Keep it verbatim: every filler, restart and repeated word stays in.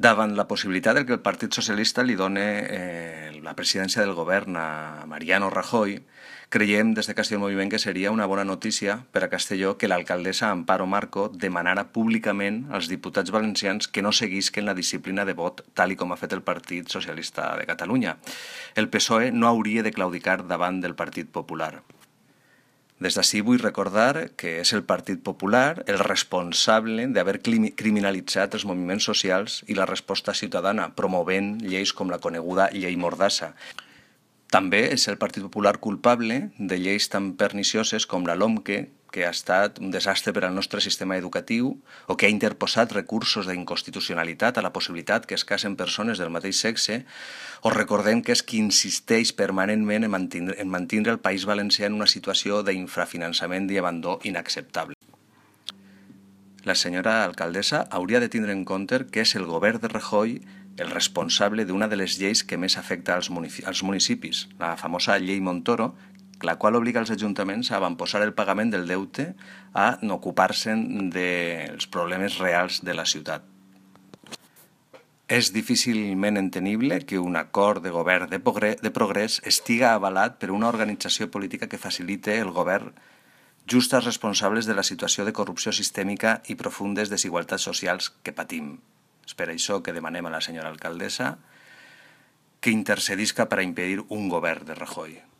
Davant la possibilitat que el Partit Socialista li doni eh, la presidència del govern a Mariano Rajoy, creiem des de Castelló Moviment que seria una bona notícia per a Castelló que l'alcaldessa Amparo Marco demanara públicament als diputats valencians que no seguisquen la disciplina de vot tal i com ha fet el Partit Socialista de Catalunya. El P S O E no hauria de claudicar davant del Partit Popular. Des d'ací vull recordar que és el Partit Popular el responsable d'haver criminalitzat els moviments socials i la resposta ciutadana, promovent lleis com la coneguda Llei Mordassa. També és el Partit Popular culpable de lleis tan pernicioses com la LOMQE, que ha estat un desastre per al nostre sistema educatiu o que ha interposat recursos d'inconstitucionalitat a la possibilitat que es casen persones del mateix sexe, o recordem que és qui insisteix permanentment en mantindre, en mantindre el País Valencià en una situació d'infrafinançament i abandó inacceptable. La senyora alcaldessa hauria de tindre en compte que és el govern de Rajoy el responsable d'una de les lleis que més afecta als municipis, la famosa Llei Montoro, la qual obliga els ajuntaments a avantposar el pagament del deute a no ocupar-se'n dels problemes reals de la ciutat. És difícilment entenible que un acord de govern de progrés estiga avalat per una organització política que facilite el govern justes responsables de la situació de corrupció sistèmica i profundes desigualtats socials que patim. És per això que demanem a la senyora alcaldessa que intercedisca per a impedir un govern de Rajoy.